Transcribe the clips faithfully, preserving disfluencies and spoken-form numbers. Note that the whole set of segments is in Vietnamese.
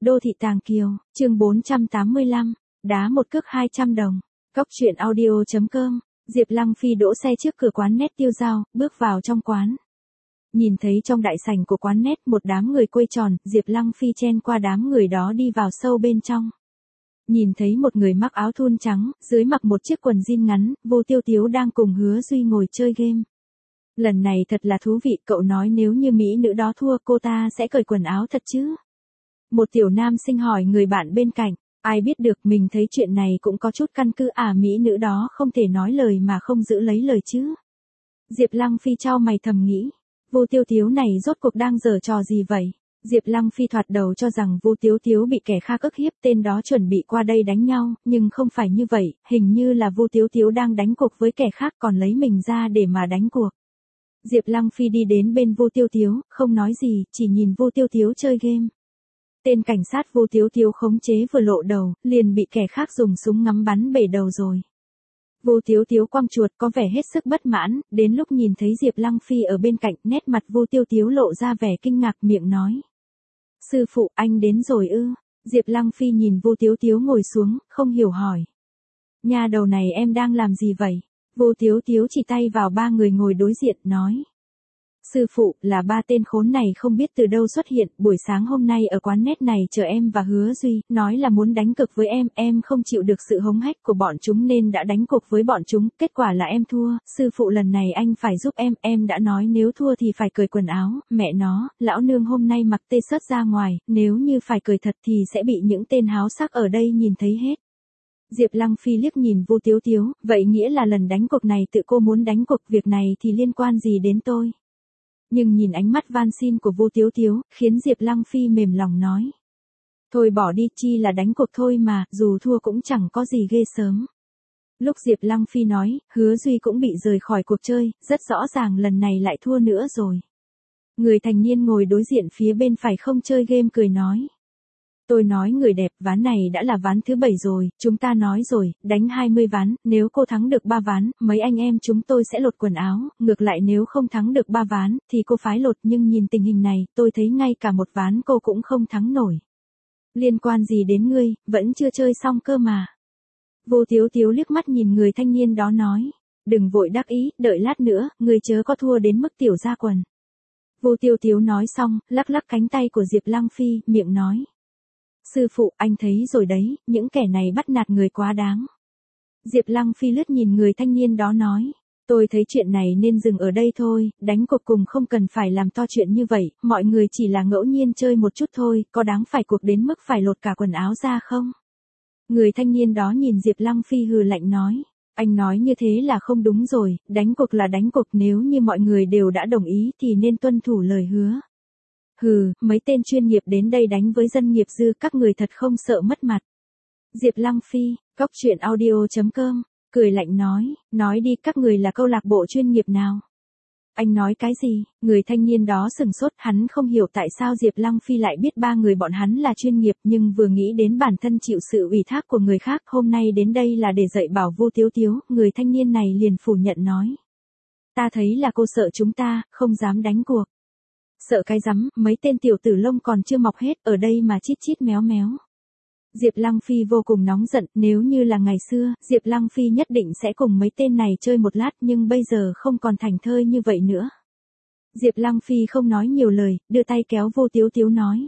Đô thị Tàng Kiều, chương bốn trăm tám mươi lăm, đá một cước hai trăm đồng. Cóc truyện audio chấm com. Diệp Lăng Phi đỗ xe trước cửa quán nét Tiêu Dao, bước vào trong quán. Nhìn thấy trong đại sảnh của quán nét một đám người quây tròn, Diệp Lăng Phi chen qua đám người đó đi vào sâu bên trong. Nhìn thấy một người mặc áo thun trắng, dưới mặc một chiếc quần jean ngắn, Vô Tiêu Tiếu đang cùng Hứa Duy ngồi chơi game. Lần này thật là thú vị, cậu nói nếu như mỹ nữ đó thua cô ta sẽ cởi quần áo thật chứ? Một tiểu nam sinh hỏi người bạn bên cạnh, ai biết được, mình thấy chuyện này cũng có chút căn cứ, à mỹ nữ đó không thể nói lời mà không giữ lấy lời chứ. Diệp Lăng Phi chau mày thầm nghĩ, Vô Tiêu Tiếu này rốt cuộc đang giở trò gì vậy? Diệp Lăng Phi thoạt đầu cho rằng Vô Tiêu Tiếu bị kẻ khác ức hiếp, tên đó chuẩn bị qua đây đánh nhau, nhưng không phải như vậy, hình như là Vô Tiêu Tiếu đang đánh cuộc với kẻ khác còn lấy mình ra để mà đánh cuộc. Diệp Lăng Phi đi đến bên Vô Tiêu Tiếu, không nói gì, chỉ nhìn Vô Tiêu Tiếu chơi game. Tên cảnh sát Vô Tiêu Tiếu khống chế vừa lộ đầu, liền bị kẻ khác dùng súng ngắm bắn bể đầu rồi. Vô Tiêu Tiếu quăng chuột có vẻ hết sức bất mãn, đến lúc nhìn thấy Diệp Lăng Phi ở bên cạnh, nét mặt Vô Tiêu Tiếu lộ ra vẻ kinh ngạc, miệng nói. Sư phụ, anh đến rồi ư? Diệp Lăng Phi nhìn Vô Tiêu Tiếu ngồi xuống, không hiểu hỏi. Nha đầu này em đang làm gì vậy? Vô Tiêu Tiếu chỉ tay vào ba người ngồi đối diện, nói. Sư phụ, là ba tên khốn này không biết từ đâu xuất hiện, buổi sáng hôm nay ở quán nét này chờ em và Hứa Duy, nói là muốn đánh cược với em, em không chịu được sự hống hách của bọn chúng nên đã đánh cuộc với bọn chúng, kết quả là em thua, sư phụ lần này anh phải giúp em, em đã nói nếu thua thì phải cởi quần áo, mẹ nó, lão nương hôm nay mặc tê sớt ra ngoài, nếu như phải cởi thật thì sẽ bị những tên háo sắc ở đây nhìn thấy hết. Diệp Lăng Phi liếc nhìn Vô Tiêu Tiếu, vậy nghĩa là lần đánh cuộc này tự cô muốn đánh cuộc, việc này thì liên quan gì đến tôi? Nhưng nhìn ánh mắt van xin của Vô Tiêu Tiếu, khiến Diệp Lăng Phi mềm lòng nói. Thôi bỏ đi, chi là đánh cuộc thôi mà, dù thua cũng chẳng có gì ghê sớm. Lúc Diệp Lăng Phi nói, Hứa Duy cũng bị rời khỏi cuộc chơi, rất rõ ràng lần này lại thua nữa rồi. Người thanh niên ngồi đối diện phía bên phải không chơi game cười nói. Tôi nói người đẹp, ván này đã là ván thứ bảy rồi, chúng ta nói rồi, đánh hai mươi ván, nếu cô thắng được ba ván, mấy anh em chúng tôi sẽ lột quần áo, ngược lại nếu không thắng được ba ván, thì cô phái lột, nhưng nhìn tình hình này, tôi thấy ngay cả một ván cô cũng không thắng nổi. Liên quan gì đến ngươi, vẫn chưa chơi xong cơ mà. Vô Tiêu Tiếu liếc mắt nhìn người thanh niên đó nói, đừng vội đắc ý, đợi lát nữa, ngươi chớ có thua đến mức tiểu ra quần. Vô Tiêu Tiếu nói xong, lắc lắc cánh tay của Diệp Lăng Phi, miệng nói. Sư phụ, anh thấy rồi đấy, những kẻ này bắt nạt người quá đáng. Diệp Lăng Phi lướt nhìn người thanh niên đó nói. Tôi thấy chuyện này nên dừng ở đây thôi, đánh cuộc cùng không cần phải làm to chuyện như vậy, mọi người chỉ là ngẫu nhiên chơi một chút thôi, có đáng phải cuộc đến mức phải lột cả quần áo ra không? Người thanh niên đó nhìn Diệp Lăng Phi hừ lạnh nói. Anh nói như thế là không đúng rồi, đánh cuộc là đánh cuộc, nếu như mọi người đều đã đồng ý thì nên tuân thủ lời hứa. Hừ, mấy tên chuyên nghiệp đến đây đánh với dân nghiệp dư, các người thật không sợ mất mặt. Diệp Lăng Phi, cóc truyện audio chấm com, cười lạnh nói, nói đi, các người là câu lạc bộ chuyên nghiệp nào? Anh nói cái gì? Người thanh niên đó sừng sốt, hắn không hiểu tại sao Diệp Lăng Phi lại biết ba người bọn hắn là chuyên nghiệp, nhưng vừa nghĩ đến bản thân chịu sự ủy thác của người khác, hôm nay đến đây là để dạy bảo Vô Tiêu Tiếu, người thanh niên này liền phủ nhận nói. Ta thấy là cô sợ chúng ta, không dám đánh cuộc. Sợ cái rắm, mấy tên tiểu tử lông còn chưa mọc hết, ở đây mà chít chít méo méo. Diệp Lăng Phi vô cùng nóng giận, nếu như là ngày xưa, Diệp Lăng Phi nhất định sẽ cùng mấy tên này chơi một lát, nhưng bây giờ không còn thành thơi như vậy nữa. Diệp Lăng Phi không nói nhiều lời, đưa tay kéo Vô Tiêu Tiếu nói.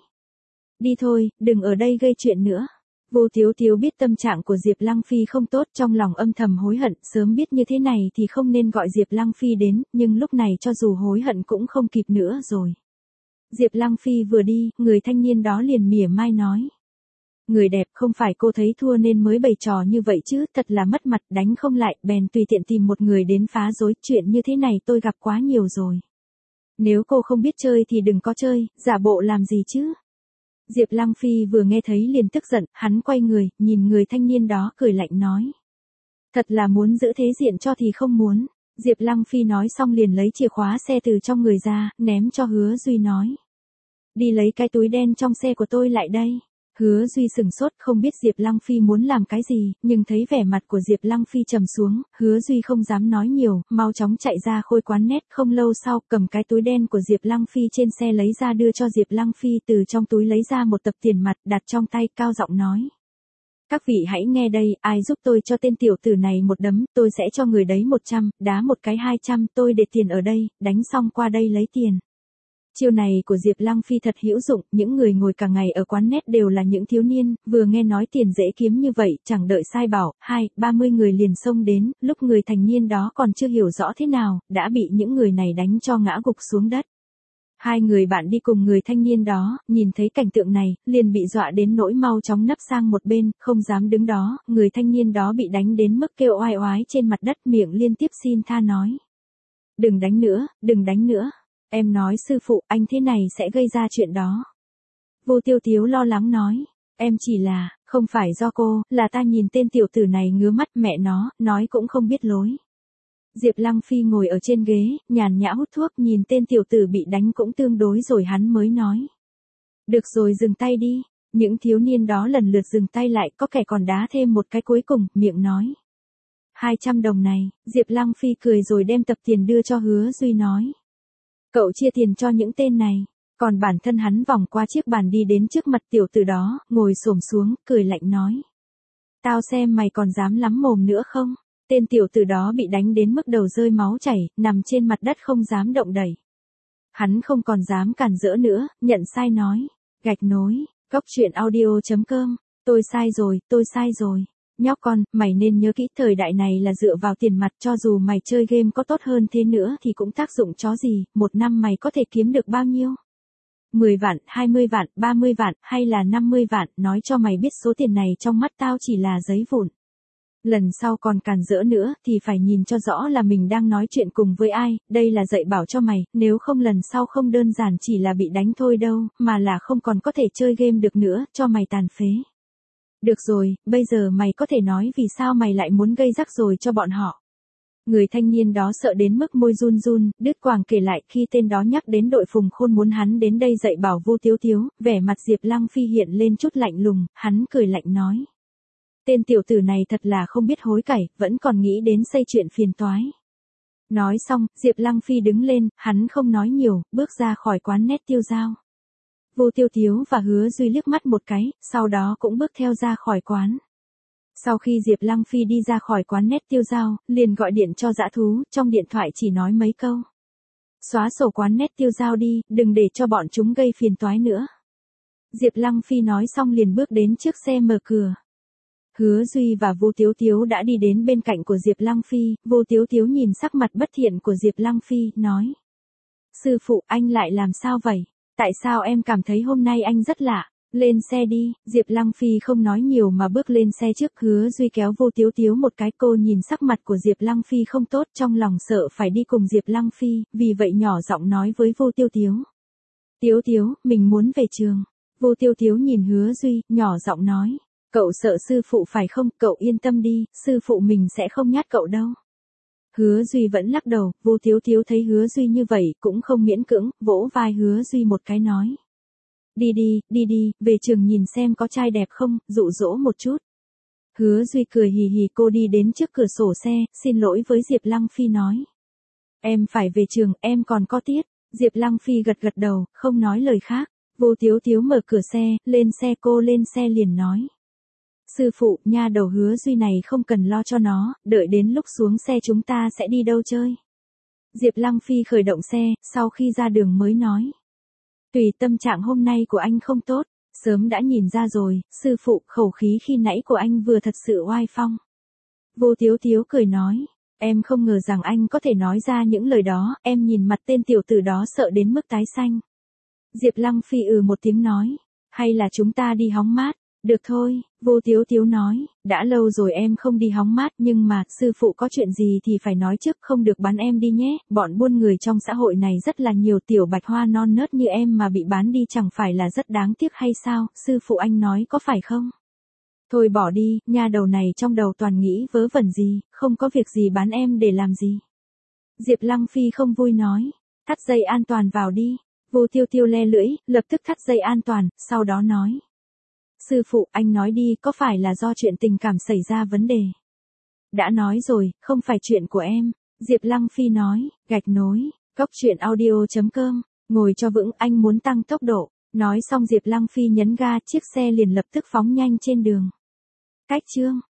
Đi thôi, đừng ở đây gây chuyện nữa. Vô Tiêu Tiếu biết tâm trạng của Diệp Lăng Phi không tốt, trong lòng âm thầm hối hận, sớm biết như thế này thì không nên gọi Diệp Lăng Phi đến, nhưng lúc này cho dù hối hận cũng không kịp nữa rồi. Diệp Lăng Phi vừa đi, người thanh niên đó liền mỉa mai nói. Người đẹp, không phải cô thấy thua nên mới bày trò như vậy chứ, thật là mất mặt, đánh không lại, bèn tùy tiện tìm một người đến phá rối, chuyện như thế này tôi gặp quá nhiều rồi. Nếu cô không biết chơi thì đừng có chơi, giả bộ làm gì chứ. Diệp Lăng Phi vừa nghe thấy liền tức giận, hắn quay người, nhìn người thanh niên đó cười lạnh nói. Thật là muốn giữ thế diện cho thì không muốn. Diệp Lăng Phi nói xong liền lấy chìa khóa xe từ trong người ra, ném cho Hứa Duy nói. Đi lấy cái túi đen trong xe của tôi lại đây. Hứa Duy sừng sốt không biết Diệp Lăng Phi muốn làm cái gì, nhưng thấy vẻ mặt của Diệp Lăng Phi trầm xuống, Hứa Duy không dám nói nhiều, mau chóng chạy ra Khôi quán nét, không lâu sau, cầm cái túi đen của Diệp Lăng Phi trên xe lấy ra đưa cho Diệp Lăng Phi, từ trong túi lấy ra một tập tiền mặt, đặt trong tay, cao giọng nói. Các vị hãy nghe đây, ai giúp tôi cho tên tiểu tử này một đấm, tôi sẽ cho người đấy một trăm, đá một cái hai trăm, tôi để tiền ở đây, đánh xong qua đây lấy tiền. Chiêu này của Diệp Lăng Phi thật hữu dụng, những người ngồi cả ngày ở quán nét đều là những thiếu niên, vừa nghe nói tiền dễ kiếm như vậy, chẳng đợi sai bảo, hai, ba mươi người liền xông đến, lúc người thành niên đó còn chưa hiểu rõ thế nào, đã bị những người này đánh cho ngã gục xuống đất. Hai người bạn đi cùng người thanh niên đó, nhìn thấy cảnh tượng này, liền bị dọa đến nỗi mau chóng nấp sang một bên, không dám đứng đó, người thanh niên đó bị đánh đến mức kêu oai oái trên mặt đất, miệng liên tiếp xin tha nói. Đừng đánh nữa, đừng đánh nữa. Em nói sư phụ, anh thế này sẽ gây ra chuyện đó. Vô Tiêu Tiếu lo lắng nói. Em chỉ là, không phải do cô, là ta nhìn tên tiểu tử này ngứa mắt, mẹ nó, nói cũng không biết lối. Diệp Lăng Phi ngồi ở trên ghế, nhàn nhã hút thuốc, nhìn tên tiểu tử bị đánh cũng tương đối rồi hắn mới nói. Được rồi, dừng tay đi. Những thiếu niên đó lần lượt dừng tay lại, có kẻ còn đá thêm một cái cuối cùng, miệng nói. hai trăm đồng này, Diệp Lăng Phi cười rồi đem tập tiền đưa cho Hứa Duy nói. Cậu chia tiền cho những tên này, còn bản thân hắn vòng qua chiếc bàn đi đến trước mặt tiểu tử đó, ngồi xổm xuống, cười lạnh nói. Tao xem mày còn dám lắm mồm nữa không? Tên tiểu tử đó bị đánh đến mức đầu rơi máu chảy, nằm trên mặt đất không dám động đẩy. Hắn không còn dám cản rỡ nữa, nhận sai nói. Gạch nối, Cóc Truyện Audio chấm com, tôi sai rồi, tôi sai rồi. Nhóc con, mày nên nhớ kỹ, thời đại này là dựa vào tiền mặt, cho dù mày chơi game có tốt hơn thế nữa thì cũng tác dụng chó gì, một năm mày có thể kiếm được bao nhiêu? mười vạn, hai mươi vạn, ba mươi vạn, hay là năm mươi vạn, nói cho mày biết số tiền này trong mắt tao chỉ là giấy vụn. Lần sau còn cản rỡ nữa thì phải nhìn cho rõ là mình đang nói chuyện cùng với ai, đây là dạy bảo cho mày, nếu không lần sau không đơn giản chỉ là bị đánh thôi đâu, mà là không còn có thể chơi game được nữa, cho mày tàn phế. Được rồi, bây giờ mày có thể nói vì sao mày lại muốn gây rắc rối cho bọn họ. Người thanh niên đó sợ đến mức môi run run, đứt quãng kể lại khi tên đó nhắc đến đội Phùng Khôn muốn hắn đến đây dạy bảo Vô Tiếu Tiếu, vẻ mặt Diệp Lăng Phi hiện lên chút lạnh lùng, hắn cười lạnh nói. Tên tiểu tử này thật là không biết hối cải, vẫn còn nghĩ đến xây chuyện phiền toái. Nói xong, Diệp Lăng Phi đứng lên, hắn không nói nhiều, bước ra khỏi quán nét tiêu dao. Vô Tiêu Tiếu và Hứa Duy liếc mắt một cái, sau đó cũng bước theo ra khỏi quán. Sau khi Diệp Lăng Phi đi ra khỏi quán nét tiêu dao, liền gọi điện cho Dã Thú, trong điện thoại chỉ nói mấy câu. Xóa sổ quán nét tiêu dao đi, đừng để cho bọn chúng gây phiền toái nữa. Diệp Lăng Phi nói xong liền bước đến trước xe mở cửa. Hứa Duy và Vô Tiếu Tiếu đã đi đến bên cạnh của Diệp Lăng Phi, Vô Tiếu Tiếu nhìn sắc mặt bất thiện của Diệp Lăng Phi, nói. Sư phụ, anh lại làm sao vậy? Tại sao em cảm thấy hôm nay anh rất lạ? Lên xe đi, Diệp Lăng Phi không nói nhiều mà bước lên xe trước. Hứa Duy kéo Vô Tiếu Tiếu một cái, cô nhìn sắc mặt của Diệp Lăng Phi không tốt, trong lòng sợ phải đi cùng Diệp Lăng Phi, vì vậy nhỏ giọng nói với Vô Tiêu Tiếu. Tiếu Tiếu, mình muốn về trường. Vô Tiêu Tiếu nhìn Hứa Duy, nhỏ giọng nói. Cậu sợ sư phụ phải không? Cậu yên tâm đi, sư phụ mình sẽ không nhát cậu đâu. Hứa Duy vẫn lắc đầu, Vô Tiếu Tiếu thấy Hứa Duy như vậy, cũng không miễn cưỡng, vỗ vai Hứa Duy một cái nói. Đi đi, đi đi, về trường nhìn xem có trai đẹp không, dụ dỗ một chút. Hứa Duy cười hì hì, cô đi đến trước cửa sổ xe, xin lỗi với Diệp Lăng Phi nói. Em phải về trường, em còn có tiết. Diệp Lăng Phi gật gật đầu, không nói lời khác. Vô Tiếu Tiếu mở cửa xe, lên xe, cô lên xe liền nói. Sư phụ, nha đầu Hứa Duy này không cần lo cho nó, đợi đến lúc xuống xe chúng ta sẽ đi đâu chơi. Diệp Lăng Phi khởi động xe, sau khi ra đường mới nói. Tùy, tâm trạng hôm nay của anh không tốt, sớm đã nhìn ra rồi, sư phụ, khẩu khí khi nãy của anh vừa thật sự oai phong. Vô Tiếu Tiếu cười nói, em không ngờ rằng anh có thể nói ra những lời đó, em nhìn mặt tên tiểu tử đó sợ đến mức tái xanh. Diệp Lăng Phi ừ một tiếng nói, hay là chúng ta đi hóng mát. Được thôi, Vô Tiếu Tiếu nói, đã lâu rồi em không đi hóng mát, nhưng mà, sư phụ có chuyện gì thì phải nói trước, không được bán em đi nhé, bọn buôn người trong xã hội này rất là nhiều, tiểu bạch hoa non nớt như em mà bị bán đi chẳng phải là rất đáng tiếc hay sao, sư phụ anh nói có phải không? Thôi bỏ đi, nha đầu này trong đầu toàn nghĩ vớ vẩn gì, không có việc gì bán em để làm gì. Diệp Lăng Phi không vui nói, thắt dây an toàn vào đi. Vô Tiêu Tiêu le lưỡi, lập tức thắt dây an toàn, sau đó nói. Sư phụ, anh nói đi, có phải là do chuyện tình cảm xảy ra vấn đề? Đã nói rồi, không phải chuyện của em. Diệp Lăng Phi nói, gạch nối, cốc truyện audio chấm com, ngồi cho vững, anh muốn tăng tốc độ. Nói xong Diệp Lăng Phi nhấn ga, chiếc xe liền lập tức phóng nhanh trên đường. Cách chương